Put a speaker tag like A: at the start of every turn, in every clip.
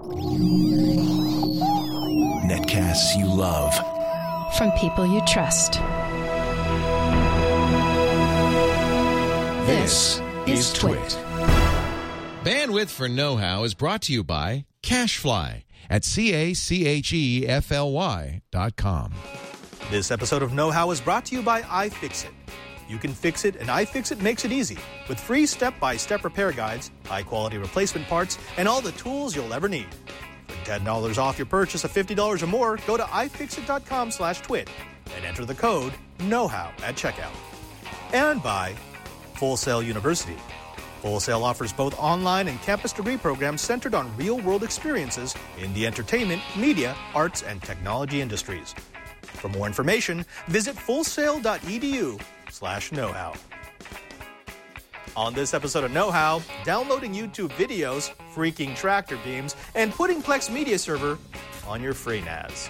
A: Netcasts you love.
B: From people you trust.
A: This is Twit.
C: Bandwidth for Know-How is brought to you by CacheFly at CacheFly.com.
D: This episode of Know-How is brought to you by iFixit. You can fix it, and iFixit makes it easy. With free step-by-step repair guides, high-quality replacement parts, and all the tools you'll ever need. For $10 off your purchase of $50 or more, go to iFixit.com/twit and enter the code KNOWHOW at checkout. And by Full Sail University. Full Sail offers both online and campus degree programs centered on real-world experiences in the entertainment, media, arts, and technology industries. For more information, visit fullsail.edu/knowhow. On this episode of Know-How, downloading YouTube videos, freaking tractor beams, and putting Plex Media Server on your FreeNAS.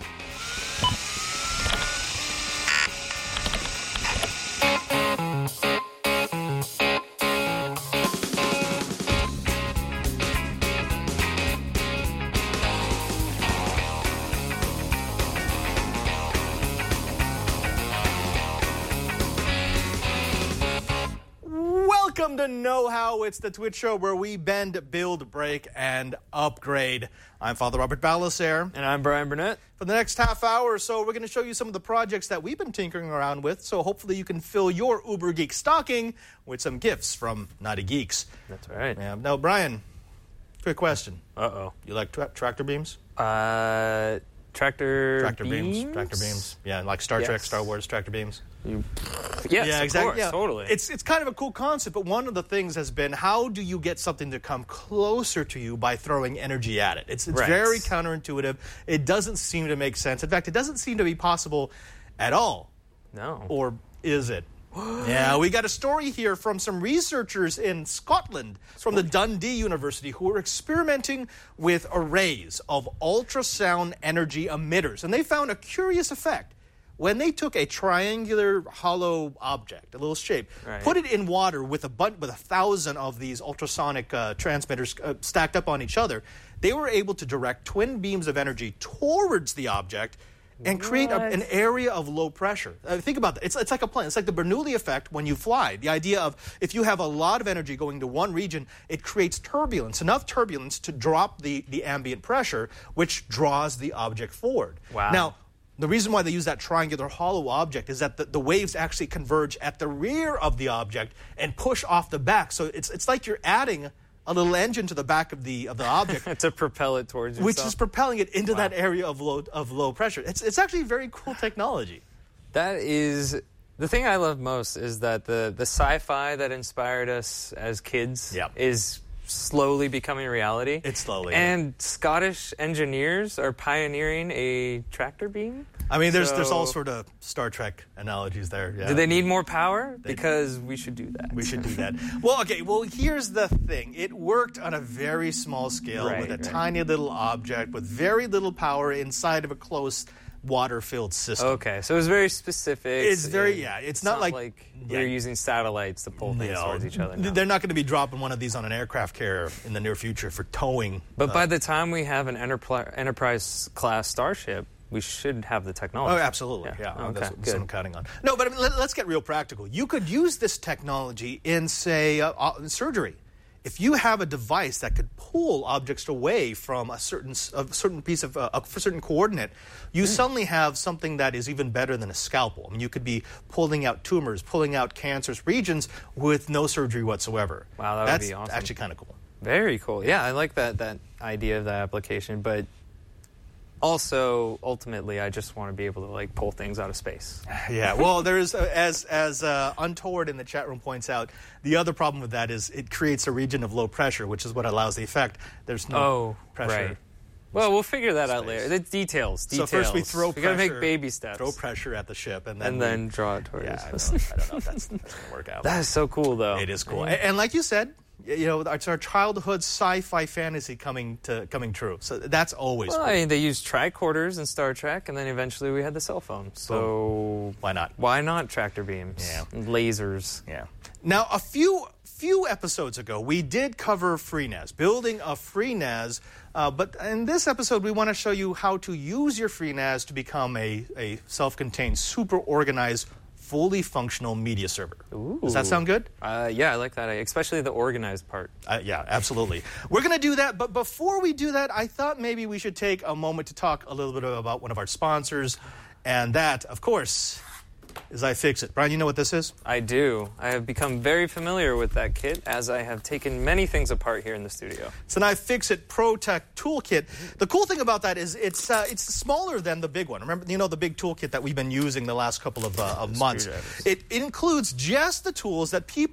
D: Welcome to Know-How. It's the Twitch show where we bend, build, break, and upgrade. I'm Father Robert Balasaire.
E: And I'm Brian Burnett.
D: For the next half hour or so, we're going to show you some of the projects that we've been tinkering around with, so hopefully you can fill your Uber Geek stocking with some gifts from Naughty Geeks.
E: That's right.
D: Yeah. Now, Brian, quick question.
E: Uh-oh.
D: You like tractor beams?
E: Tractor beams?
D: Tractor beams. Yeah, like Star Trek, Star Wars, tractor beams.
E: Yes,
D: yeah,
E: of
D: exactly.
E: course,
D: yeah.
E: Totally.
D: It's kind of a cool concept, but one of the things has been, how do you get something to come closer to you by throwing energy at it? It's
E: right.
D: very counterintuitive. It doesn't seem to make sense. In fact, it doesn't seem to be possible at all.
E: No.
D: Or is it? Yeah, we got a story here from some researchers in Scotland from the Dundee University who are experimenting with arrays of ultrasound energy emitters. And they found a curious effect. When they took a triangular hollow object, a little shape,
E: right.
D: put it in water with 1,000 of these ultrasonic transmitters stacked up on each other, they were able to direct twin beams of energy towards the object and create an area of low pressure. Think about that. It's like a plane. It's like the Bernoulli effect when you fly. The idea of if you have a lot of energy going to one region, it creates turbulence, enough turbulence to drop the ambient pressure, which draws the object forward.
E: Wow.
D: Now, the reason why they use that triangular hollow object is that the waves actually converge at the rear of the object and push off the back. So it's like you're adding a little engine to the back of the object
E: to propel it towards yourself.
D: Which is propelling it into that area of low pressure. It's actually very cool technology.
E: That is the thing I love most is that the sci-fi that inspired us as kids is slowly becoming reality.
D: It's slowly.
E: And Scottish engineers are pioneering a tractor beam.
D: I mean, there's all sort of Star Trek analogies there. Yeah.
E: Do they need more power? Because we should do that.
D: We should do that. Well, okay. Well, here's the thing. It worked on a very small scale with a tiny little object with very little power inside of a closed water-filled system.
E: Okay, so it's very specific.
D: It's very, it's not like
E: they're using satellites to pull things towards each other. No.
D: They're not going to be dropping one of these on an aircraft carrier in the near future for towing.
E: But by the time we have an Enterprise-class starship, we should have the technology.
D: Oh, absolutely. Yeah.
E: Okay,
D: that's what I'm counting on. No, but I mean, let's get real practical. You could use this technology in, say, surgery. If you have a device that could pull objects away from a certain piece of a certain coordinate, you suddenly have something that is even better than a scalpel. I mean, you could be pulling out tumors, pulling out cancerous regions with no surgery whatsoever.
E: Wow, that would be awesome.
D: That's actually kind of cool.
E: Very cool. Yeah, I like that idea of that application, but also, ultimately, I just want to be able to pull things out of space.
D: Yeah, well, there is, as Untoward in the chat room points out, the other problem with that is it creates a region of low pressure, which is what allows the effect. There's no pressure.
E: Right. Well, we'll figure that out later. The details.
D: So first we throw pressure.
E: We got to make baby steps.
D: Throw pressure at the ship, and
E: then draw it towards us.
D: I don't know if that's going to work out.
E: That is so cool, though.
D: It is cool, and like you said, it's our childhood sci-fi fantasy coming true. So that's always cool.
E: I mean, they used tricorders in Star Trek, and then eventually we had the cell phone. So
D: why not?
E: Why not tractor beams?
D: Yeah.
E: And lasers.
D: Yeah. Now, a few few episodes ago, we did cover FreeNAS, building a FreeNAS. But in this episode, we want to show you how to use your FreeNAS to become a self-contained, super organized, fully functional media server.
E: Ooh.
D: Does that sound good?
E: Yeah, I like that, especially the organized part.
D: Yeah, absolutely. We're going to do that, but before we do that, I thought maybe we should take a moment to talk a little bit about one of our sponsors, and that, of course, is iFixit. Brian, you know what this is?
E: I do. I have become very familiar with that kit as I have taken many things apart here in the studio. It's
D: an iFixit ProTech toolkit. The cool thing about that is it's smaller than the big one. Remember, the big toolkit that we've been using the last couple of months. It includes just the tools that the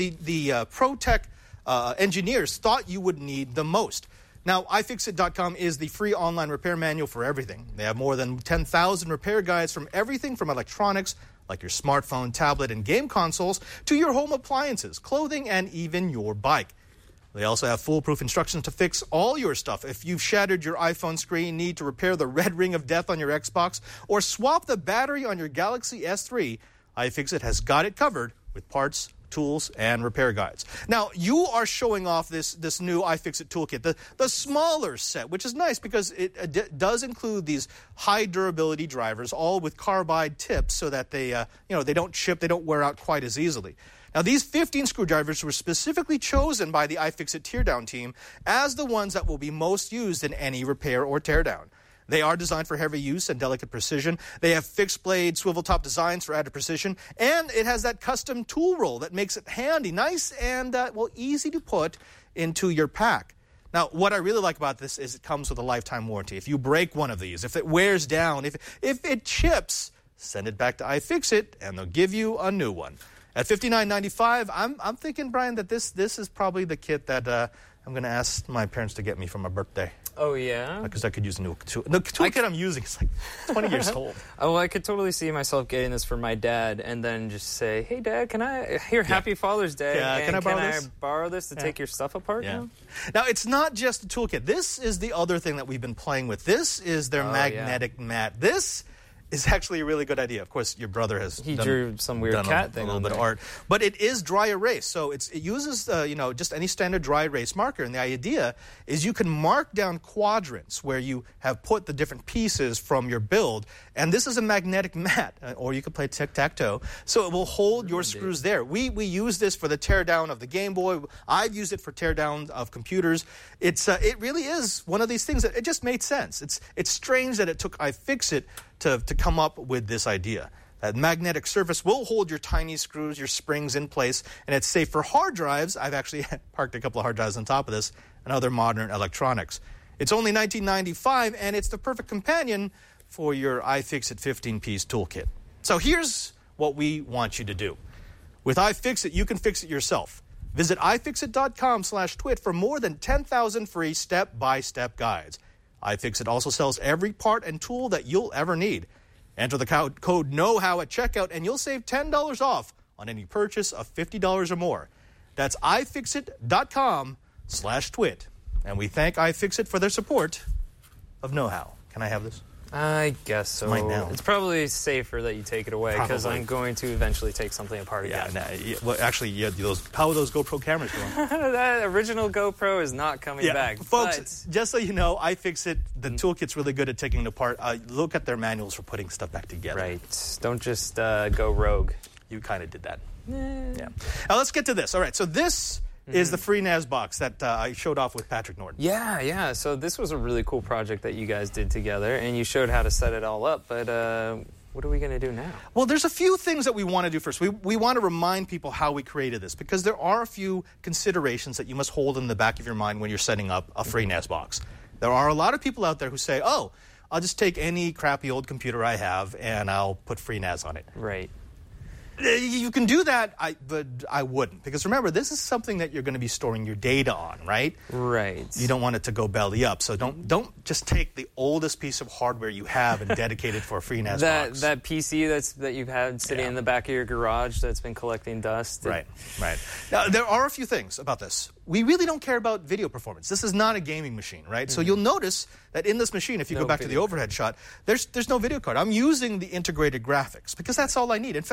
D: ProTech engineers thought you would need the most. Now, iFixit.com is the free online repair manual for everything. They have more than 10,000 repair guides from everything from electronics, like your smartphone, tablet, and game consoles, to your home appliances, clothing, and even your bike. They also have foolproof instructions to fix all your stuff. If you've shattered your iPhone screen, need to repair the red ring of death on your Xbox, or swap the battery on your Galaxy S3, iFixit has got it covered with parts, tools, and repair guides. Now, you are showing off this new iFixit toolkit, the smaller set, which is nice because it does include these high durability drivers, all with carbide tips so that they don't chip, they don't wear out quite as easily. Now, these 15 screwdrivers were specifically chosen by the iFixit teardown team as the ones that will be most used in any repair or teardown. They are designed for heavy use and delicate precision. They have fixed-blade swivel-top designs for added precision, and it has that custom tool roll that makes it handy, nice, and easy to put into your pack. Now, what I really like about this is it comes with a lifetime warranty. If you break one of these, if it wears down, if it chips, send it back to iFixit, and they'll give you a new one. At $59.95, I'm thinking, Brian, that this is probably the kit that I'm going to ask my parents to get me for my birthday.
E: Oh, yeah?
D: Because I could use a new tool. The toolkit I'm using is like 20 years old.
E: Oh, well, I could totally see myself getting this for my dad and then just say, hey, Dad, Happy Father's Day.
D: Yeah, can I
E: borrow this to take your stuff apart now?
D: Now, it's not just a toolkit. This is the other thing that we've been playing with. This is their magnetic mat. This is actually a really good idea. Of course, your brother
E: drew some weird cat thing,
D: a little bit of art, but it is dry erase. So it uses just any standard dry erase marker, and the idea is you can mark down quadrants where you have put the different pieces from your build, and this is a magnetic mat, or you could play tic-tac-toe, so it will hold your screws there. We use this for the teardown of the Game Boy. I've used it for teardown of computers. It really is one of these things that it just made sense. It's strange that it took iFixit to come up with this idea. That magnetic surface will hold your tiny screws, your springs in place, and it's safe for hard drives. I've actually parked a couple of hard drives on top of this and other modern electronics. It's only $19.95, and it's the perfect companion for your iFixit 15-piece toolkit. So here's what we want you to do. With iFixit, you can fix it yourself. Visit iFixit.com/twit for more than 10,000 free step-by-step guides. iFixit also sells every part and tool that you'll ever need. Enter the code KNOWHOW at checkout, and you'll save $10 off on any purchase of $50 or more. That's iFixit.com/twit. And we thank iFixit for their support of Know How. Can I have this?
E: I guess so.
D: Might now.
E: It's probably safer that you take it away because I'm going to eventually take something apart again.
D: Well, actually, how are those GoPro cameras going?
E: That original GoPro is not coming back.
D: Folks, just so you know, iFixit, the toolkit's really good at taking it apart. Look at their manuals for putting stuff back together.
E: Right. Don't just go rogue.
D: You kind of did that. Yeah. Now, let's get to this. All right, so this is the FreeNAS box that I showed off with Patrick Norton.
E: Yeah. So this was a really cool project that you guys did together, and you showed how to set it all up. But what are we going to do now?
D: Well, there's a few things that we want to do first. We want to remind people how we created this, because there are a few considerations that you must hold in the back of your mind when you're setting up a FreeNAS box. There are a lot of people out there who say, oh, I'll just take any crappy old computer I have and I'll put FreeNAS on it.
E: Right.
D: You can do that, but I wouldn't. Because remember, this is something that you're going to be storing your data on, right?
E: Right.
D: You don't want it to go belly up. So don't just take the oldest piece of hardware you have and dedicate it for a FreeNAS box.
E: That PC that you've had sitting in the back of your garage that's been collecting dust.
D: Right. Now, there are a few things about this. We really don't care about video performance. This is not a gaming machine, right? So you'll notice that in this machine, if you go back to the overhead shot, there's no video card. I'm using the integrated graphics because that's all I need. In fact,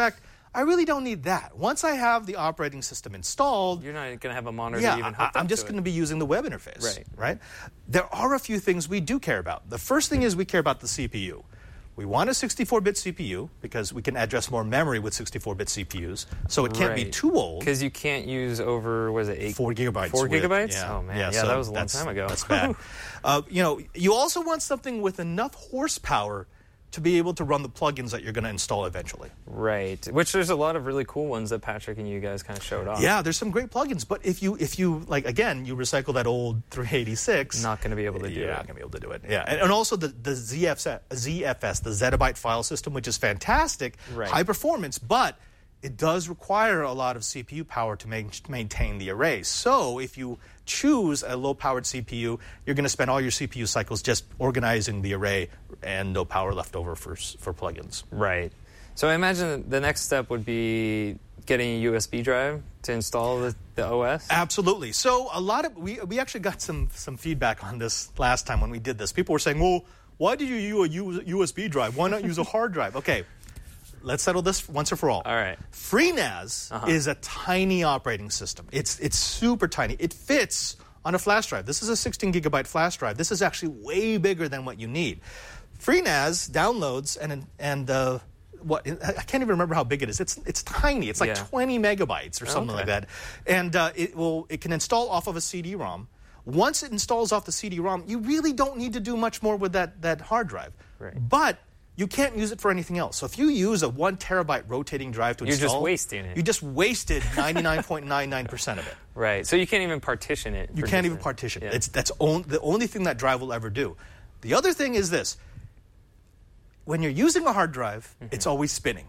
D: I really don't need that. Once I have the operating system installed...
E: You're not going to have a monitor even hooked up
D: I'm just going to be using the web interface. Right? There are a few things we do care about. The first thing is we care about the CPU. We want a 64-bit CPU because we can address more memory with 64-bit CPUs, so it can't be too old.
E: Because you can't use over, was it
D: 4 gigabytes?
E: 4 gigabytes?
D: Yeah.
E: Oh, man. Yeah,
D: so
E: that was a long time ago.
D: That's bad. You also want something with enough horsepower to be able to run the plugins that you're going to install eventually.
E: Right. Which there's a lot of really cool ones that Patrick and you guys kind of showed off.
D: Yeah, there's some great plugins. But if you like, again, you recycle that old 386...
E: Not going to be able to do it.
D: You're not going to be able to do it. Yeah. And also the ZFS, the zettabyte file system, which is fantastic, high performance, but it does require a lot of CPU power to maintain the array. So if you choose a low-powered CPU, you're going to spend all your CPU cycles just organizing the array and no power left over for plugins.
E: Right. So I imagine the next step would be getting a USB drive to install the OS?
D: Absolutely. So we actually got some feedback on this last time when we did this. People were saying, well, why did you use a USB drive? Why not use a hard drive? Okay. Let's settle this once and for all.
E: All right.
D: FreeNAS is a tiny operating system. It's super tiny. It fits on a flash drive. This is a 16 gigabyte flash drive. This is actually way bigger than what you need. FreeNAS downloads I can't even remember how big it is. It's tiny. It's like 20 megabytes or something like that. And it can install off of a CD-ROM. Once it installs off the CD-ROM, you really don't need to do much more with that hard drive.
E: Right.
D: But you can't use it for anything else. So if you use a 1 terabyte rotating drive to install...
E: You're just wasting it.
D: You just wasted 99.99% of it.
E: Right. So you can't even partition it.
D: You can't even partition it. That's the only thing that drive will ever do. The other thing is this. When you're using a hard drive, it's always spinning.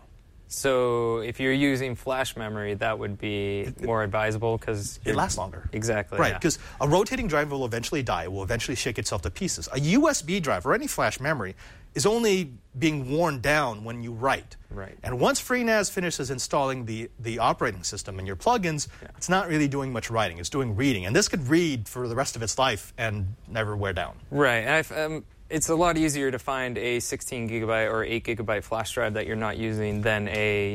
E: So if you're using flash memory, that would be more advisable because...
D: It lasts longer.
E: Exactly.
D: Right, because a rotating drive will eventually die. It will eventually shake itself to pieces. A USB drive or any flash memory is only being worn down when you write.
E: Right.
D: And once FreeNAS finishes installing the operating system and your plugins, it's not really doing much writing. It's doing reading. And this could read for the rest of its life and never wear down.
E: Right. And it's a lot easier to find a 16 gigabyte or 8 gigabyte flash drive that you're not using than a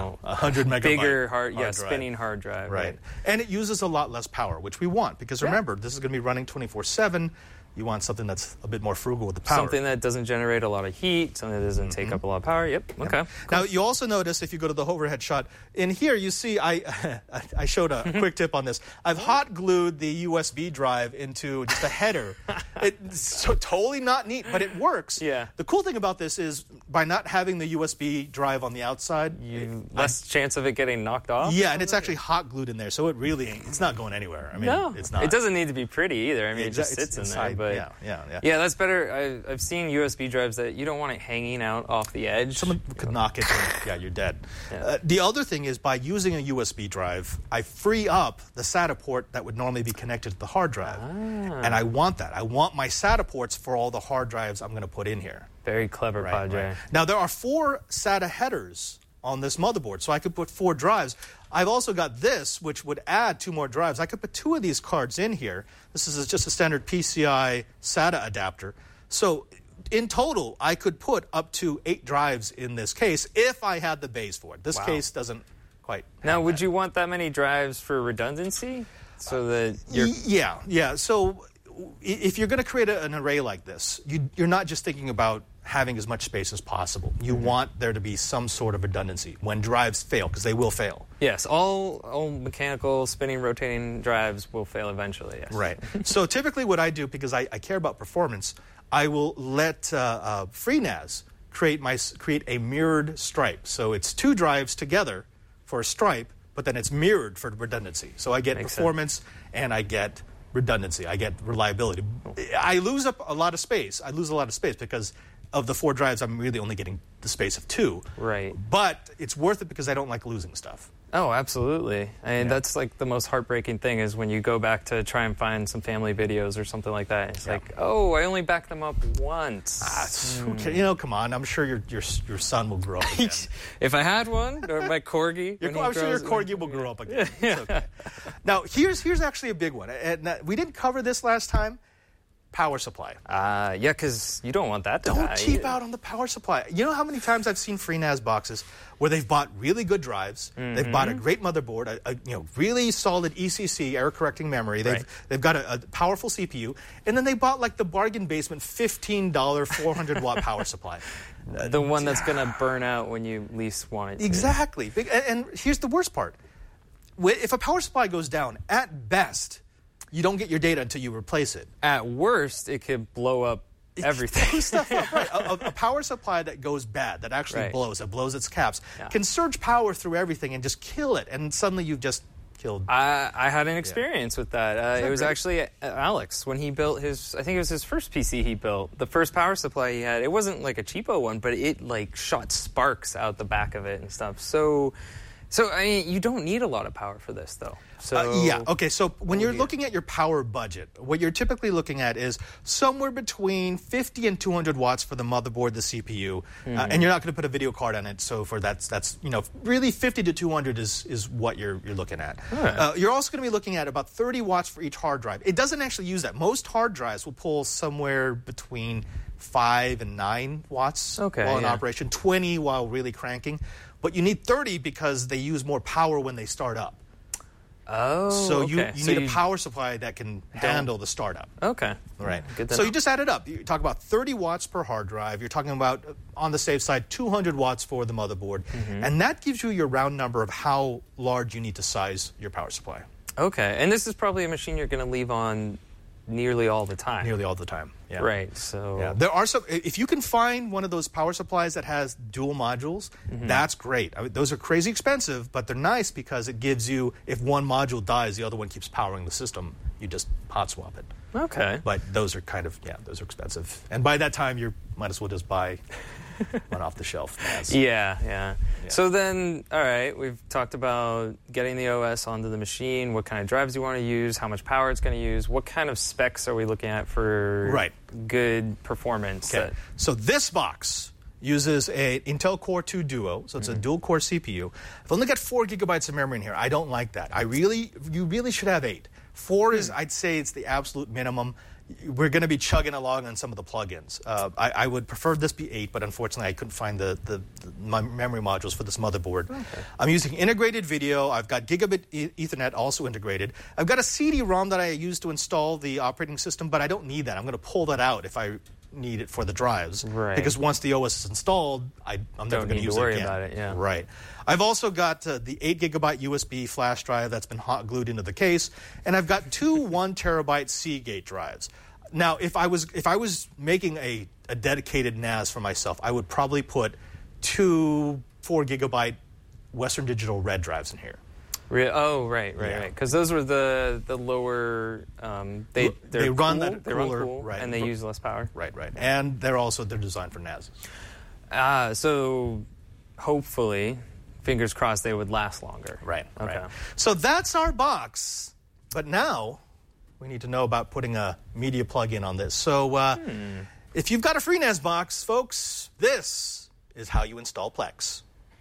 D: 100 megabyte
E: bigger
D: hard drive.
E: spinning hard drive.
D: Right. And it uses a lot less power, which we want because remember, this is going to be running 24/7. You want something that's a bit more frugal with the power.
E: Something that doesn't generate a lot of heat, something that doesn't take up a lot of power. Yep. Okay. Cool.
D: Now, you also notice, if you go to the overhead shot, in here you see I showed a quick tip on this. I've hot glued the USB drive into just a header. It's totally not neat, but it works.
E: Yeah.
D: The cool thing about this is by not having the USB drive on the outside,
E: less chance of it getting knocked off?
D: Yeah, and it's actually hot glued in there, so it's not going anywhere. I mean, it's not.
E: It doesn't need to be pretty either. I mean, it just sits in there. But yeah, that's better. I've seen USB drives that you don't want it hanging out off the edge.
D: Someone could knock it and you're dead. Yeah. The other thing is by using a USB drive, I free up the SATA port that would normally be connected to the hard drive. And I want that. I want my SATA ports for all the hard drives I'm going to put in here.
E: Very clever, Padre.
D: Right. Now, there are 4 SATA headers on this motherboard, so I could put 4 drives. I've also got this, which would add 2 more drives. I could put 2 of these cards in here. This is just a standard PCI SATA adapter. So in total, I could put up to 8 drives in this case if I had the bays for it. This case doesn't quite.
E: Now, would you want that many drives for redundancy? So that you're...
D: Yeah. So if you're going to create an array like this, you're not just thinking about having as much space as possible. You want there to be some sort of redundancy when drives fail, because they will fail.
E: Yes, all mechanical, spinning, rotating drives will fail eventually, yes.
D: Right. So typically what I do, because I care about performance, I will let FreeNAS create a mirrored stripe. So it's 2 drives together for a stripe, but then it's mirrored for redundancy. So I get performance and I get redundancy. I get reliability. I lose up a lot of space. Because of the 4 drives, I'm really only getting the space of 2.
E: Right.
D: But it's worth it because I don't like losing stuff.
E: Oh, absolutely. And that's like the most heartbreaking thing is when you go back to try and find some family videos or something like that. It's like, oh, I only backed them up once.
D: Okay, come on. I'm sure your son will grow up again.
E: If I had one, or my corgi.
D: I'm sure your corgi will grow up again. It's okay. Now, here's actually a big one. And we didn't cover this last time, power supply.
E: Yeah, because you don't want that to die.
D: Don't cheap out on the power supply. You know how many times I've seen FreeNAS boxes where they've bought really good drives, they've bought a great motherboard, a really solid ECC, error-correcting memory, they've got a powerful CPU, and then they bought like the bargain basement $15 400-watt power supply.
E: The one that's going to burn out when you least want it to.
D: Exactly. And here's the worst part. If a power supply goes down, at best, you don't get your data until you replace it.
E: At worst, it could blow up everything.
D: Stuff up, right. A power supply that goes bad, that actually blows, it blows its caps, can surge power through everything and just kill it, and suddenly you've just killed.
E: I had an experience with that. It was actually Alex when he built his, I think it was his first PC he built. The first power supply he had, it wasn't like a cheapo one, but it like shot sparks out the back of it and stuff. So I mean, you don't need a lot of power for this, though. So
D: okay. So when you're looking at your power budget, what you're typically looking at is somewhere between 50 and 200 watts for the motherboard, the CPU, and you're not going to put a video card on it. So for that's really 50 to 200 is what you're looking at. Right. You're also going to be looking at about 30 watts for each hard drive. It doesn't actually use that. Most hard drives will pull somewhere between 5 and 9 watts while in operation, 20 while really cranking. But you need 30 because they use more power when they start up.
E: Oh,
D: so you need a power supply that can handle the startup.
E: Okay.
D: Right.
E: So
D: you just add it up. You talk about 30 watts per hard drive. You're talking about, on the safe side, 200 watts for the motherboard. And that gives you your round number of how large you need to size your power supply.
E: Okay. And this is probably a machine you're going to leave on nearly all the time.
D: Nearly all the time, yeah.
E: Right, so...
D: Yeah, there are some... If you can find one of those power supplies that has dual modules, that's great. I mean, those are crazy expensive, but they're nice because it gives you... If one module dies, the other one keeps powering the system. You just hot swap it.
E: Okay.
D: But those are kind of... Yeah, those are expensive. And by that time, you might as well just buy one off the shelf.
E: Yeah. So then, all right, we've talked about getting the OS onto the machine, what kind of drives you want to use, how much power it's going to use, what kind of specs are we looking at for good performance?
D: Okay. So this box uses an Intel Core 2 Duo, so it's a dual-core CPU. I've only got 4 gigabytes of memory in here. I don't like that. You really should have 8. 4 is, I'd say, it's the absolute minimum. We're going to be chugging along on some of the plugins. I would prefer this be 8, but unfortunately I couldn't find my memory modules for this motherboard. Okay. I'm using integrated video. I've got Gigabit Ethernet also integrated. I've got a CD-ROM that I use to install the operating system, but I don't need that. I'm going to pull that out if I need it for the drives.
E: Right.
D: Because once the OS is installed, I'm never going to use it again.
E: Don't need to worry about it, yeah.
D: Right. I've also got the 8 gigabyte USB flash drive that's been hot glued into the case, and I've got 2 1 terabyte Seagate drives. Now, if I was making a dedicated NAS for myself, I would probably put 2 4 gigabyte Western Digital red drives in here.
E: Right. Because those were the lower. They
D: run
E: cool,
D: that
E: they run
D: cooler,
E: cool,
D: right?
E: And they use less power.
D: Right. And they're designed for NAS.
E: So hopefully, fingers crossed, they would last longer.
D: Right.
E: Okay.
D: Right. So that's our box. But now we need to know about putting a media plug-in on this. So if you've got a FreeNAS box, folks, this is how you install Plex.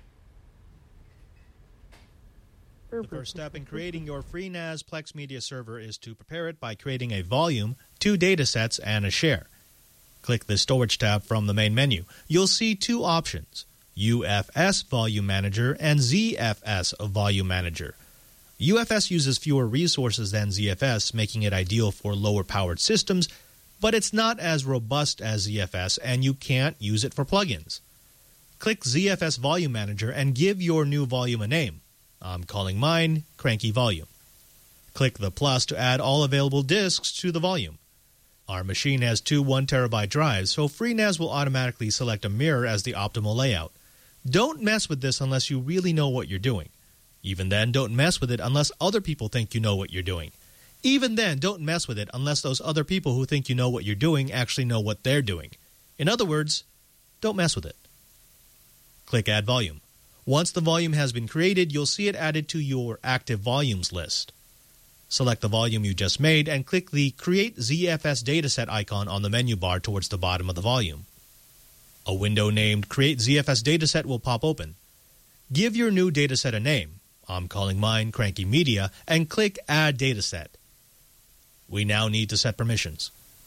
F: The first step in creating your FreeNAS Plex Media Server is to prepare it by creating a volume, 2 datasets, and a share. Click the Storage tab from the main menu. You'll see 2 options, UFS Volume Manager and ZFS Volume Manager. UFS uses fewer resources than ZFS, making it ideal for lower-powered systems, but it's not as robust as ZFS, and you can't use it for plugins. Click ZFS Volume Manager and give your new volume a name. I'm calling mine Cranky Volume. Click the plus to add all available disks to the volume. Our machine has 2 1 terabyte drives, so FreeNAS will automatically select a mirror as the optimal layout. Don't mess with this unless you really know what you're doing. Even then, don't mess with it unless other people think you know what you're doing. Even then, don't mess with it unless those other people who think you know what you're doing actually know what they're doing. In other words, don't mess with it. Click Add Volume. Once the volume has been created, you'll see it added to your active volumes list. Select the volume you just made and click the Create ZFS Dataset icon on the menu bar towards the bottom of the volume. A window named Create ZFS Dataset will pop open. Give your new dataset a name. I'm calling mine Cranky Media, and click Add Dataset. We now need to set permissions.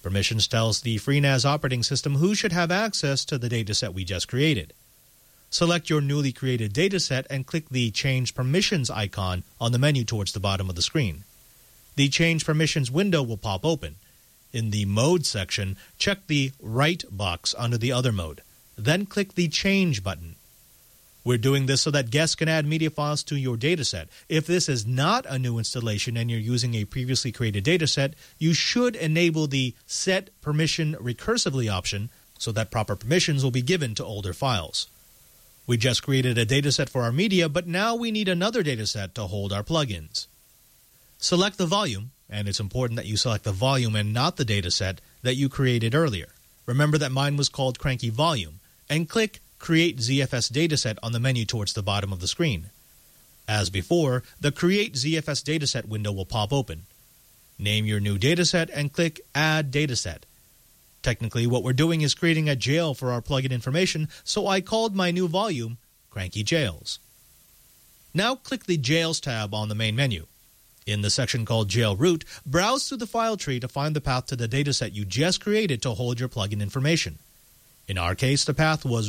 F: Permissions tells the FreeNAS operating system who should have access to the dataset we just created. Select your newly created dataset and click the Change Permissions icon on the menu towards the bottom of the screen. The Change Permissions window will pop open. In the Mode section, check the Write box under the Other mode. Then click the Change button. We're doing this so that guests can add media files to your dataset. If this is not a new installation and you're using a previously created dataset, you should enable the Set Permission Recursively option so that proper permissions will be given to older files. We just created a dataset for our media, but now we need another dataset to hold our plugins. Select the volume, and it's important that you select the volume and not the dataset that you created earlier. Remember that mine was called Cranky Volume, and click Create ZFS Dataset on the menu towards the bottom of the screen. As before, the Create ZFS Dataset window will pop open. Name your new dataset and click Add Dataset. Technically, what we're doing is creating a jail for our plugin information, so I called my new volume Cranky Jails. Now click the Jails tab on the main menu. In the section called Jail Root, browse through the file tree to find the path to the dataset you just created to hold your plugin information. In our case, the path was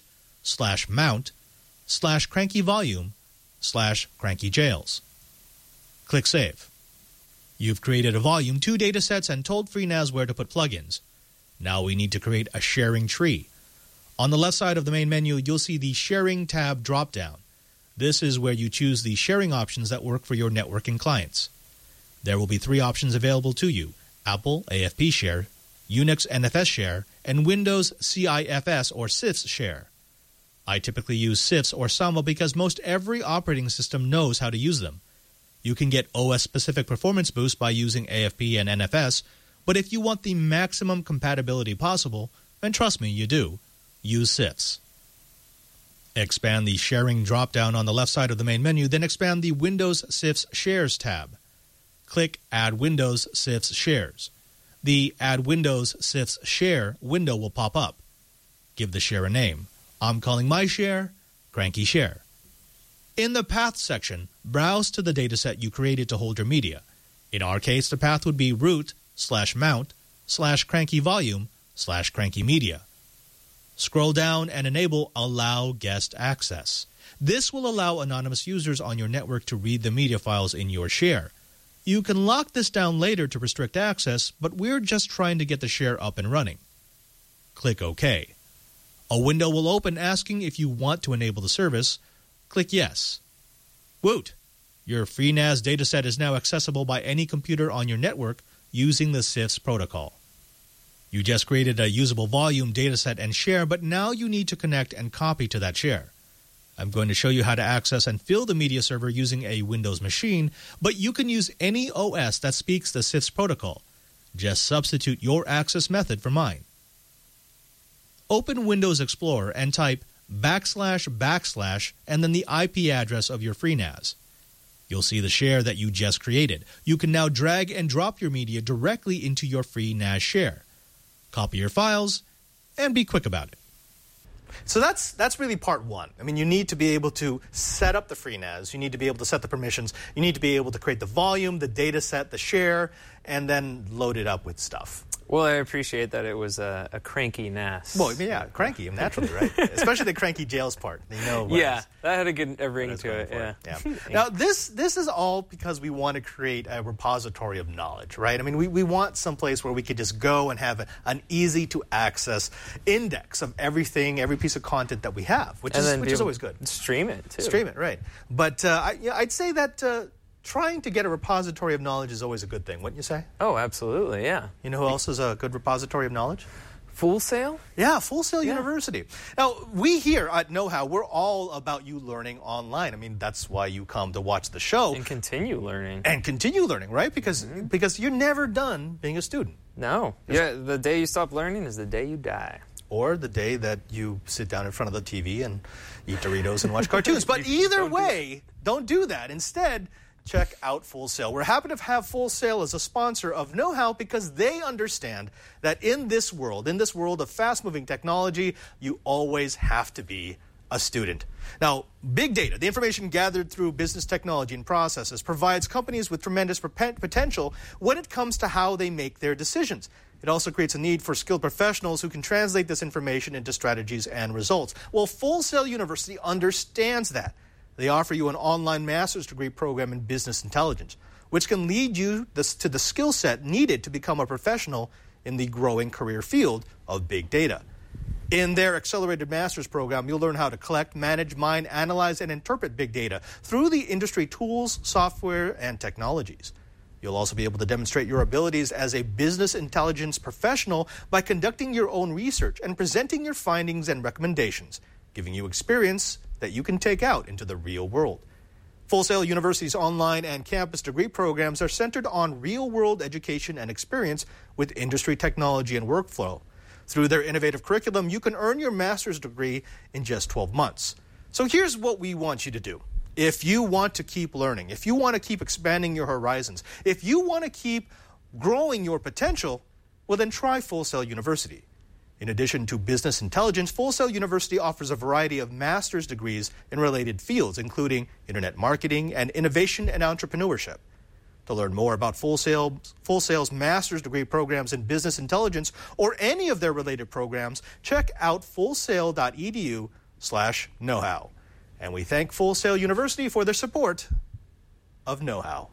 F: root/mount/crankyvolume/crankyjails. Click Save. You've created a volume, 2 datasets, and told FreeNAS where to put plugins. Now we need to create a sharing tree. On the left side of the main menu, you'll see the Sharing tab drop-down. This is where you choose the sharing options that work for your networking clients. There will be 3 options available to you: Apple AFP Share, Unix NFS Share, and Windows CIFS or CIFS Share. I typically use CIFS or Samba because most every operating system knows how to use them. You can get OS-specific performance boost by using AFP and NFS, but if you want the maximum compatibility possible, and trust me, you do, use CIFS. Expand the Sharing drop-down on the left side of the main menu, then expand the Windows CIFS Shares tab. Click Add Windows CIFS Shares. The Add Windows CIFS Share window will pop up. Give the share a name. I'm calling my share Cranky Share. In the Path section, browse to the dataset you created to hold your media. In our case, the path would be root/mount/crankyvolume/crankymedia. Scroll down and enable Allow Guest Access. This will allow anonymous users on your network to read the media files in your share. You can lock this down later to restrict access, but we're just trying to get the share up and running. Click OK. A window will open asking if you want to enable the service. Click Yes. Woot! Your FreeNAS dataset is now accessible by any computer on your network using the CIFS protocol. You just created a usable volume, dataset, and share, but now you need to connect and copy to that share. I'm going to show you how to access and fill the media server using a Windows machine, but you can use any OS that speaks the CIFS protocol. Just substitute your access method for mine. Open Windows Explorer and type / and then the IP address of your FreeNAS. You'll see the share that you just created. You can now drag and drop your media directly into your FreeNAS share. Copy your files and be quick about it.
D: So that's really part one. I mean, you need to be able to set up the FreeNAS. You need to be able to set the permissions. You need to be able to create the volume, the data set, the share, and then load it up with stuff.
E: Well, I appreciate that it was a cranky NAS.
D: Well, yeah, cranky, naturally, right? Especially the Cranky Jails part. You know,
E: yeah, that had a good ring to it. Yeah.
D: Now, this is all because we want to create a repository of knowledge, right? I mean, we want some place where we could just go and have an easy-to-access index of everything, every piece of content that we have, which is always good.
E: Stream it, too.
D: Stream it, right. But I'd say that trying to get a repository of knowledge is always a good thing, wouldn't you say?
E: Oh, absolutely, yeah.
D: You know who else is a good repository of knowledge?
E: Full Sail?
D: Yeah, Full Sail University. Now, we here at Know How, we're all about you learning online. I mean, that's why you come to watch the show.
E: And continue learning.
D: And continue learning, right? Because you're never done being a student.
E: No. Yeah, the day you stop learning is the day you die.
D: Or the day that you sit down in front of the TV and eat Doritos and watch cartoons. But either way, don't do that. Instead, check out Full Sail. We're happy to have Full Sail as a sponsor of Know How because they understand that in this world of fast-moving technology, you always have to be a student. Now, big data, the information gathered through business technology and processes, provides companies with tremendous potential when it comes to how they make their decisions. It also creates a need for skilled professionals who can translate this information into strategies and results. Well, Full Sail University understands that. They offer you an online master's degree program in business intelligence, which can lead you to the skill set needed to become a professional in the growing career field of big data. In their accelerated master's program, you'll learn how to collect, manage, mine, analyze, and interpret big data through the industry tools, software, and technologies. You'll also be able to demonstrate your abilities as a business intelligence professional by conducting your own research and presenting your findings and recommendations, giving you experience that you can take out into the real world. Full Sail University's online and campus degree programs are centered on real-world education and experience with industry technology and workflow. Through their innovative curriculum, you can earn your master's degree in just 12 months. So here's what we want you to do. If you want to keep learning, if you want to keep expanding your horizons, if you want to keep growing your potential, well then try Full Sail University. In addition to business intelligence, Full Sail University offers a variety of master's degrees in related fields, including internet marketing and innovation and entrepreneurship. To learn more about Full Sail's master's degree programs in business intelligence or any of their related programs, check out fullsail.edu/knowhow. And we thank Full Sail University for their support of Know-How.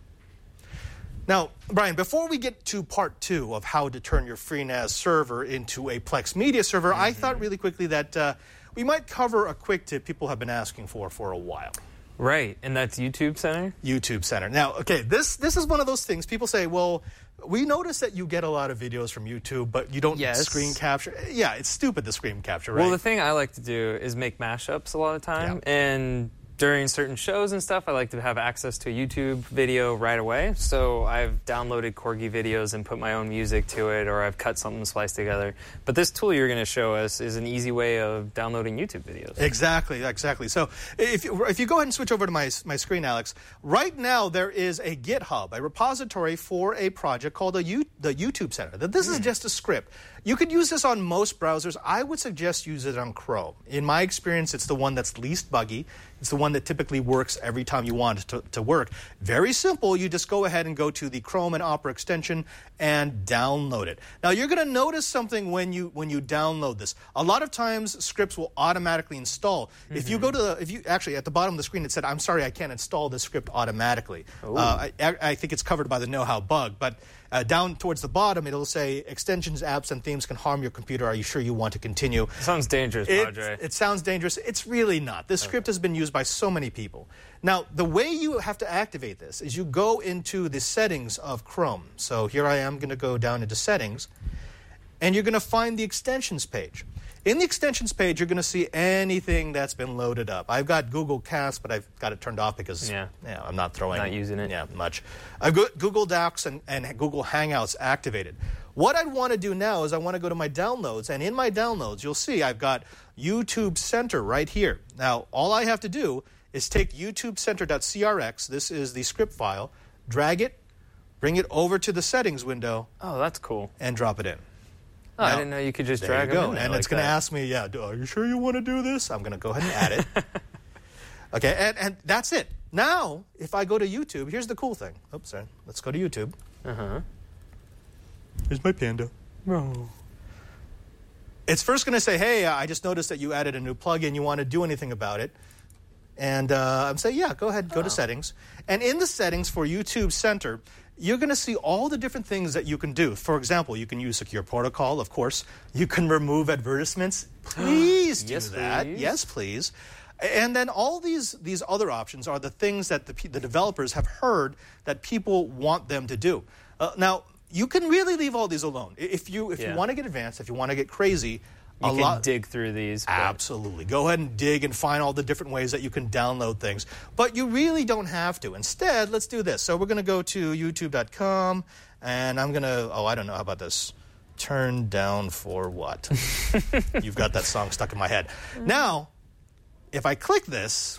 D: Now, Brian, before we get to part 2 of how to turn your FreeNAS server into a Plex Media server, I thought really quickly that we might cover a quick tip people have been asking for a while.
E: Right, and that's YouTube Center?
D: YouTube Center. Now, okay, this is one of those things. People say, well, we notice that you get a lot of videos from YouTube, but you don't screen capture. Yeah, it's stupid, the screen capture, right?
E: Well, the thing I like to do is make mashups a lot of the time, and during certain shows and stuff, I like to have access to a YouTube video right away. So I've downloaded Corgi videos and put my own music to it, or I've cut something spliced together. But this tool you're going to show us is an easy way of downloading YouTube videos. Exactly.
D: So if you go ahead and switch over to my screen, Alex, right now there is a GitHub, a repository for a project called the YouTube Center. This is just a script. You could use this on most browsers. I would suggest use it on Chrome. In my experience, it's the one that's least buggy. It's the one that typically works every time you want it to work. Very simple. You just go ahead and go to the Chrome and Opera extension and download it. Now, you're going to notice something when you download this. A lot of times, scripts will automatically install. If you go to actually at the bottom of the screen, it said, "I'm sorry, I can't install this script automatically." I think it's covered by the know-how bug, but down towards the bottom, it'll say, "Extensions, apps, and themes can harm your computer. Are you sure you want to continue?"
E: Sounds dangerous, Padre.
D: It sounds dangerous. It's really not. This script has been used by so many people. Now, the way you have to activate this is you go into the settings of Chrome. So here I am going to go down into settings, and you're going to find the extensions page. In the extensions page, you're going to see anything that's been loaded up. I've got Google Cast, but I've got it turned off because I'm not
E: using it.
D: Much. I've got Google Docs and Google Hangouts activated. What I want to do now is I want to go to my downloads, and in my downloads, you'll see I've got YouTube Center right here. Now, all I have to do is take YouTubeCenter.crx, this is the script file, drag it, bring it over to the settings window.
E: Oh, that's cool.
D: And drop it in.
E: Oh, I didn't know you could just drag them in there.
D: And it's going to ask me, are you sure you want to do this? I'm going to go ahead and add it. Okay, and that's it. Now, if I go to YouTube, here's the cool thing. Oops, sorry. Let's go to YouTube. Here's my panda.
E: Oh.
D: It's first going to say, hey, I just noticed that you added a new plugin. You want to do anything about it? And I'm saying, yeah, go ahead, go to settings. And in the settings for YouTube Center, you're going to see all the different things that you can do. For example, you can use Secure Protocol, of course. You can remove advertisements. Please do that.
E: Please.
D: Yes, please. And then all these other options are the things that the developers have heard that people want them to do. Now, you can really leave all these alone. If you want to get advanced, if you want to get crazy,
E: you can dig through these.
D: Absolutely. Go ahead and dig and find all the different ways that you can download things. But you really don't have to. Instead, let's do this. So we're going to go to youtube.com, and I'm going to, I don't know, how about this? Turn down for what? You've got that song stuck in my head. Now, if I click this,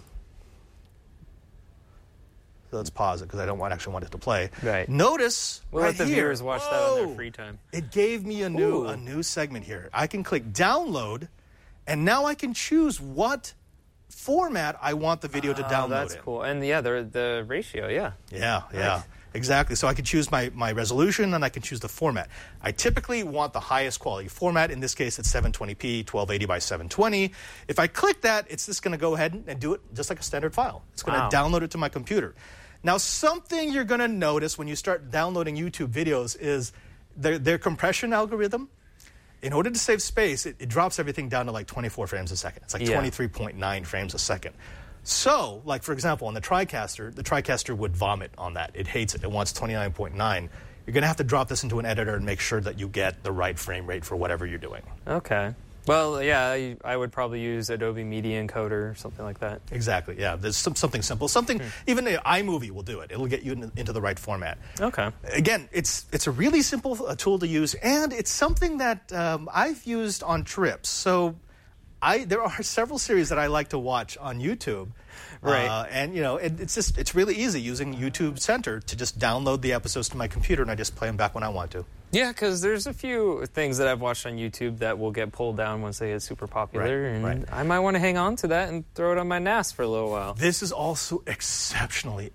D: so let's pause it because I don't actually want it to play.
E: Right.
D: Notice
E: we'll let the viewers watch that on their free time.
D: It gave me a new segment here. I can click download, and now I can choose what format I want the video to download
E: that's
D: in.
E: Cool. And the ratio,
D: Yeah. Exactly. So I can choose my resolution and I can choose the format. I typically want the highest quality format. In this case, it's 720p, 1280 by 720. If I click that, it's just going to go ahead and do it just like a standard file. It's going to download it to my computer. Now, something you're going to notice when you start downloading YouTube videos is their compression algorithm. In order to save space, it drops everything down to like 24 frames a second. It's like 23.9 frames a second. So, like, for example, on the TriCaster would vomit on that. It hates it. It wants 29.9. You're going to have to drop this into an editor and make sure that you get the right frame rate for whatever you're doing.
E: Okay. Well, yeah, I would probably use Adobe Media Encoder or something like that.
D: Exactly, yeah. There's something simple. Even iMovie will do it. It'll get you into the right format.
E: Okay.
D: Again, it's a really simple tool to use, and it's something that I've used on trips. So there are several series that I like to watch on YouTube.
E: Right.
D: And, it's really easy using YouTube Center to just download the episodes to my computer, and I just play them back when I want to.
E: Yeah, because there's a few things that I've watched on YouTube that will get pulled down once they get super popular. I might want to hang on to that and throw it on my NAS for a little while.
D: This is also exceptionally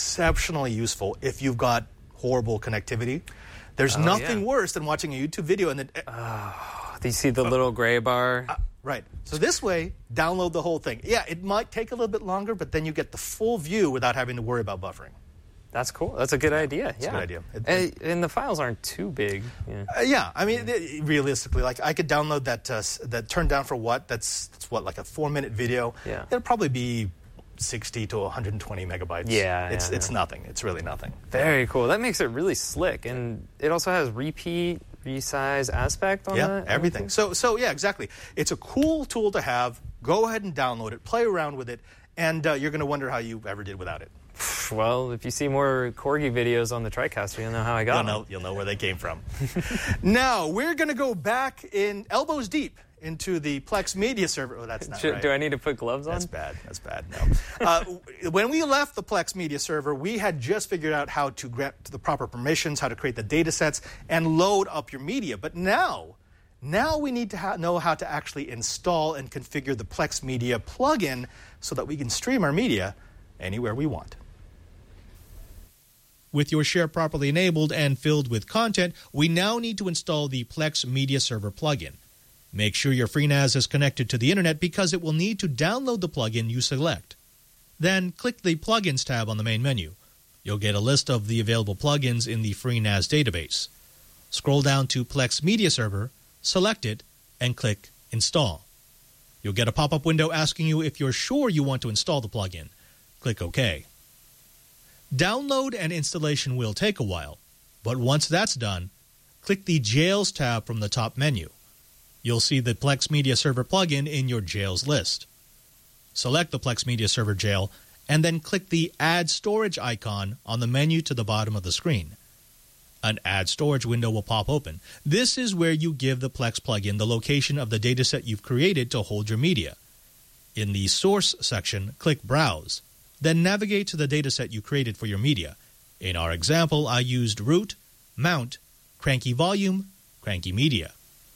D: useful if you've got horrible connectivity. There's nothing worse than watching a YouTube video and then...
E: Do you see the little gray bar?
D: Right. So this way, download the whole thing. Yeah, it might take a little bit longer, but then you get the full view without having to worry about buffering.
E: That's cool. That's a good idea.
D: It's a good idea.
E: And the files aren't too big.
D: I mean, realistically, like I could download that Turned Down for What? That's like a 4-minute video.
E: Yeah.
D: It'll probably be 60 to 120 megabytes. It's nothing. It's really nothing.
E: Very cool. That makes it really slick. And it also has repeat, resize aspect on that?
D: Yeah, everything. So yeah, exactly. It's a cool tool to have. Go ahead and download it. Play around with it. And you're going to wonder how you ever did without it.
E: Well, if you see more Corgi videos on the TriCaster, you'll know how I got them.
D: You'll know where they came from. Now, we're going to go back in elbows deep into the Plex Media Server. Oh, that's not right.
E: Do I need to put gloves on?
D: That's bad. No. When we left the Plex Media Server, we had just figured out how to grant the proper permissions, how to create the data sets, and load up your media. But now we need to know how to actually install and configure the Plex Media plugin so that we can stream our media anywhere we want.
F: With your share properly enabled and filled with content, we now need to install the Plex Media Server plugin. Make sure your FreeNAS is connected to the internet because it will need to download the plugin you select. Then click the Plugins tab on the main menu. You'll get a list of the available plugins in the FreeNAS database. Scroll down to Plex Media Server, select it, and click Install. You'll get a pop-up window asking you if you're sure you want to install the plugin. Click OK. Download and installation will take a while, but once that's done, click the Jails tab from the top menu. You'll see the Plex Media Server plugin in your Jails list. Select the Plex Media Server jail, and then click the Add Storage icon on the menu to the bottom of the screen. An Add Storage window will pop open. This is where you give the Plex plugin the location of the dataset you've created to hold your media. In the Source section, click Browse. Then navigate to the dataset you created for your media. In our example, I used root, mount, cranky volume, cranky media.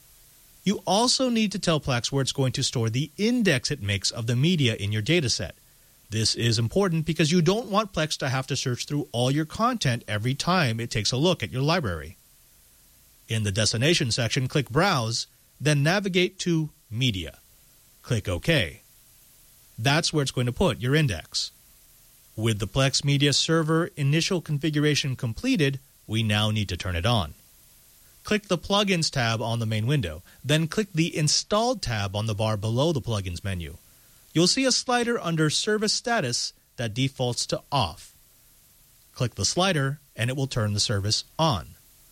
F: You also need to tell Plex where it's going to store the index it makes of the media in your dataset. This is important because you don't want Plex to have to search through all your content every time it takes a look at your library. In the Destination section, click Browse, then navigate to Media. Click OK. That's where it's going to put your index. With the Plex Media Server initial configuration completed, we now need to turn it on. Click the Plugins tab on the main window, then click the Installed tab on the bar below the Plugins menu. You'll see a slider under Service Status that defaults to Off. Click the slider and it will turn the service on.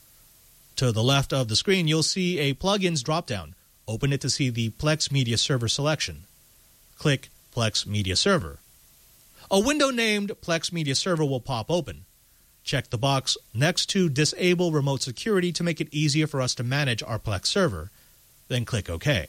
F: To the left of the screen, you'll see a Plugins dropdown. Open it to see the Plex Media Server selection. Click Plex Media Server. A window named Plex Media Server will pop open. Check the box next to Disable Remote Security to make it easier for us to manage our Plex server. Then click OK.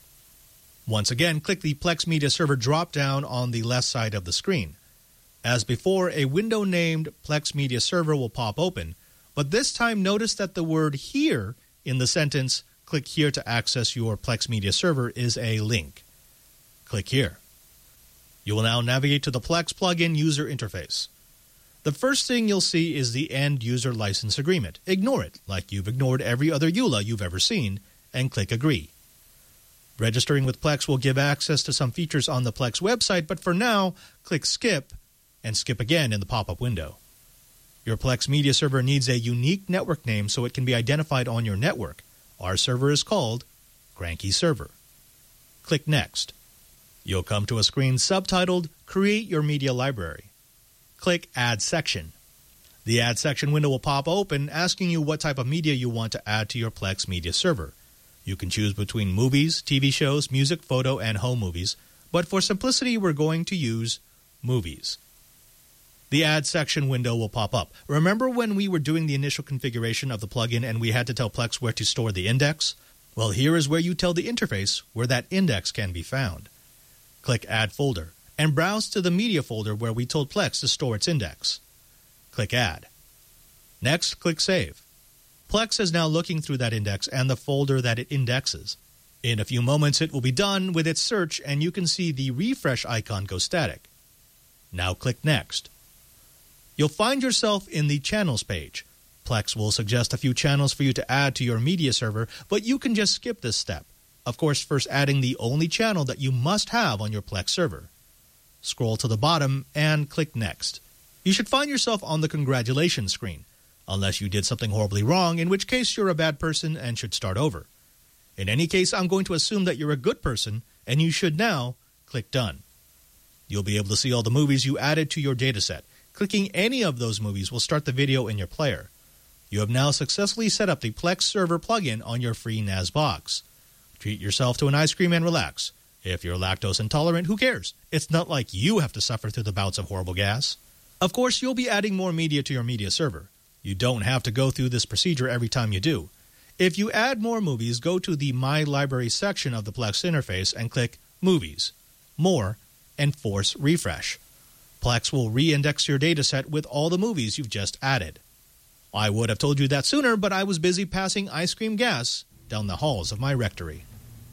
F: Once again, click the Plex Media Server drop-down on the left side of the screen. As before, a window named Plex Media Server will pop open, but this time notice that the word Here in the sentence, click here to access your Plex Media Server, is a link. Click here. You will now navigate to the Plex plugin user interface. The first thing you'll see is the End User License Agreement. Ignore it, like you've ignored every other EULA you've ever seen, and click Agree. Registering with Plex will give access to some features on the Plex website, but for now, click Skip, and skip again in the pop-up window. Your Plex media server needs a unique network name so it can be identified on your network. Our server is called Cranky Server. Click Next. You'll come to a screen subtitled Create Your Media Library. Click Add Section. The Add Section window will pop open, asking you what type of media you want to add to your Plex media server. You can choose between movies, TV shows, music, photo, and home movies, but for simplicity, we're going to use movies. The Add Section window will pop up. Remember when we were doing the initial configuration of the plugin and we had to tell Plex where to store the index? Well, here is where you tell the interface where that index can be found. Click Add Folder and browse to the media folder where we told Plex to store its index. Click Add. Next, click Save. Plex is now looking through that index and the folder that it indexes. In a few moments, it will be done with its search and you can see the refresh icon go static. Now click Next. You'll find yourself in the Channels page. Plex will suggest a few channels for you to add to your media server, but you can just skip this step. Of course, first adding the only channel that you must have on your Plex server. Scroll to the bottom and click Next. You should find yourself on the congratulations screen, unless you did something horribly wrong, in which case you're a bad person and should start over. In any case, I'm going to assume that you're a good person, and you should now click Done. You'll be able to see all the movies you added to your dataset. Clicking any of those movies will start the video in your player. You have now successfully set up the Plex Server plugin on your free NAS box. Treat yourself to an ice cream and relax. If you're lactose intolerant, who cares? It's not like you have to suffer through the bouts of horrible gas. Of course, you'll be adding more media to your media server. You don't have to go through this procedure every time you do. If you add more movies, go to the My Library section of the Plex interface and click Movies, More, and force Refresh. Plex will re-index your dataset with all the movies you've just added. I would have told you that sooner, but I was busy passing ice cream gas down the halls of my rectory.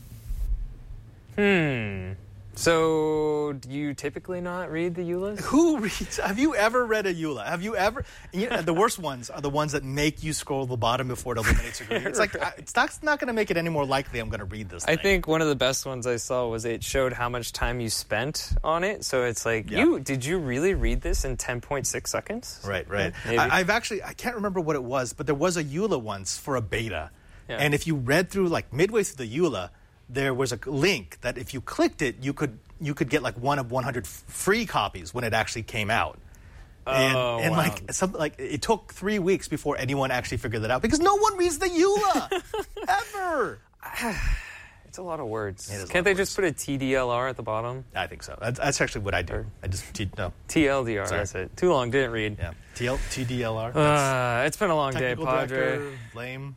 E: So, do you typically not read the EULAs?
D: Who reads? Have you ever read a EULA? Have you ever? You know, the worst ones are the ones that make you scroll to the bottom before it eliminates agree. It's like, it's not going to make it any more likely I'm going to read this thing.
E: I think one of the best ones I saw was it showed how much time you spent on it. So it's like, did you really read this in 10.6 seconds?
D: Right.
E: Maybe.
D: I can't remember what it was, but there was a EULA once for a beta. Yeah. And if you read through, like midway through the EULA, there was a link that if you clicked it, you could get like one of 100 free copies when it actually came out. And
E: wow.
D: like it took 3 weeks before anyone actually figured that out because no one reads the EULA ever.
E: It's a lot of words.
D: Can't
E: they just put a TDLR at the bottom?
D: I think so. That's actually what I do.
E: TLDR.
D: Sorry.
E: That's it. Too long. Didn't read.
D: Yeah. TDLR.
E: It's been a long day, Padre.
D: Lame.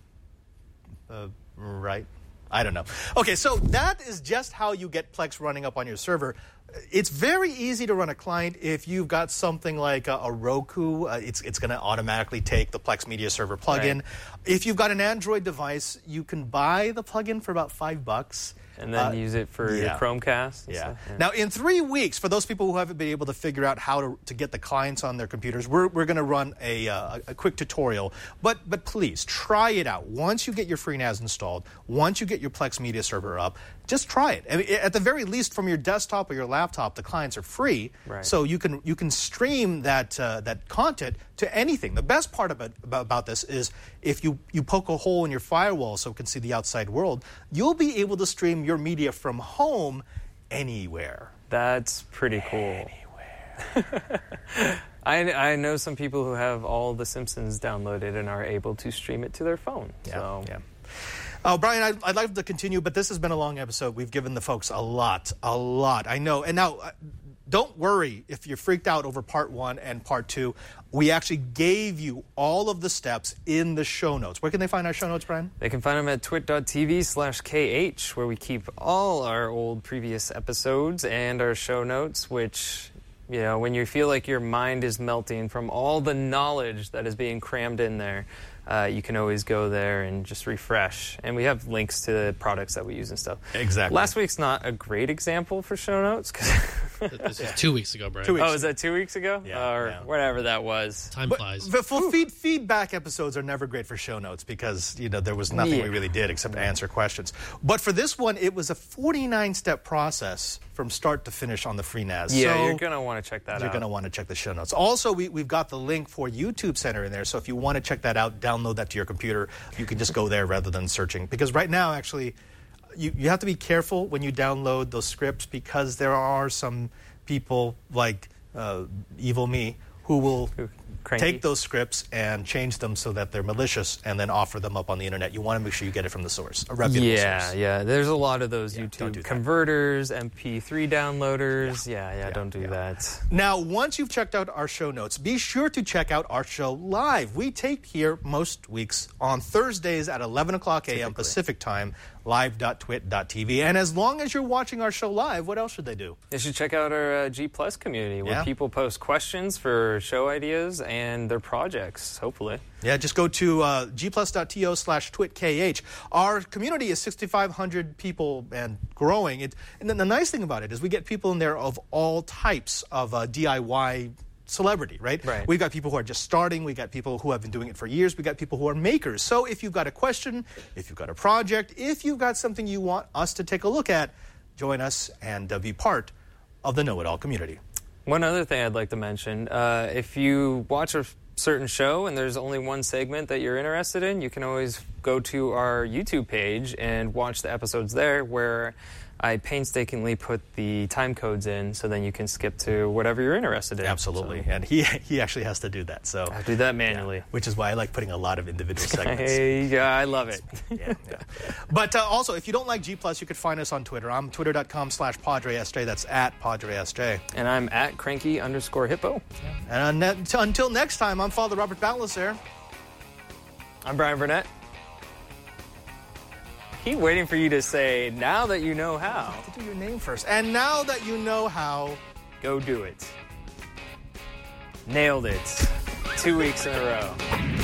D: Right. I don't know. Okay, so that is just how you get Plex running up on your server. It's very easy to run a client if you've got something like a Roku. It's going to automatically take the Plex Media Server plugin.
E: Right.
D: If you've got an Android device, you can buy the plugin for about $5.
E: And then use it for your Chromecast.
D: Yeah. Now, in 3 weeks, for those people who haven't been able to figure out how to get the clients on their computers, we're going to run a quick tutorial. But please, try it out. Once you get your FreeNAS installed, once you get your Plex Media Server up, just try it. I mean, at the very least, from your desktop or your laptop, the clients are free.
E: Right.
D: So you can stream that content to anything. The best part about this is if you poke a hole in your firewall so it can see the outside world, you'll be able to stream your media from home anywhere.
E: That's pretty cool.
D: Anywhere.
E: I know some people who have all The Simpsons downloaded and are able to stream it to their phone.
D: Yeah. Oh, Brian, I'd like to continue, but this has been a long episode. We've given the folks a lot. I know. And now, don't worry if you're freaked out over part 1 and part 2. We actually gave you all of the steps in the show notes. Where can they find our show notes, Brian?
E: They can find them at twit.tv/KH, where we keep all our old previous episodes and our show notes, which, you know, when you feel like your mind is melting from all the knowledge that is being crammed in there, you can always go there and just refresh. And we have links to the products that we use and stuff.
D: Exactly.
E: Last week's not a great example for show notes because
G: This is 2 weeks ago, Brian.
D: 2 weeks.
E: Oh, is that 2 weeks ago?
D: Yeah,
E: Or
D: yeah.
E: whatever that was.
G: Time flies.
D: But feedback episodes are never great for show notes because, there was nothing we really did except answer questions. But for this one, it was a 49-step process from start to finish on the FreeNAS.
E: Yeah,
D: So
E: you're going to want to check that out.
D: you're going to want to check the show notes. Also, we've got the link for YouTube Center in there. So if you want to check that out, download that to your computer. You can just go there rather than searching. Because right now, actually, you have to be careful when you download those scripts because there are some people like Evil Me who will
E: Cranky.
D: take those scripts and change them so that they're malicious and then offer them up on the internet. You want to make sure you get it from the source, a reputable source.
E: Yeah. There's a lot of those
D: don't do
E: YouTube
D: that.
E: converters, MP3 downloaders. Don't do that.
D: Now, once you've checked out our show notes, be sure to check out our show live. We tape here most weeks on Thursdays at 11 o'clock a.m. Pacific time, live.twit.tv. And as long as you're watching our show live, what else should they do?
E: You should check out our G Plus community where
D: Yeah.
E: people post questions for show ideas and their projects, hopefully.
D: Yeah, just go to gplus.to/twitkh. Our community is 6,500 people and growing. And then the nice thing about it is we get people in there of all types of DIY celebrity, right?
E: Right.
D: We've got people who are just starting. We've got people who have been doing it for years. We've got people who are makers. So if you've got a question, if you've got a project, if you've got something you want us to take a look at, join us and be part of the Know It All community.
E: One other thing I'd like to mention, if you watch a certain show and there's only one segment that you're interested in, you can always go to our YouTube page and watch the episodes there where I painstakingly put the time codes in so then you can skip to whatever you're interested in.
D: Absolutely.
E: So,
D: And he actually has to do that. So
E: I do that manually.
D: which is why I like putting a lot of individual segments.
E: Hey, yeah, I love it.
D: Yeah. But also, if you don't like G+, you could find us on Twitter. I'm twitter.com/PadreSJ. That's at PadreSJ.
E: And I'm at cranky_hippo.
D: And until next time, I'm Father Robert Ballasare.
E: I'm Brian Burnett. Keep waiting for you to say, now that you know how,
D: To do your name first. And now that you know how,
E: go do it. Nailed it. 2 weeks in a row.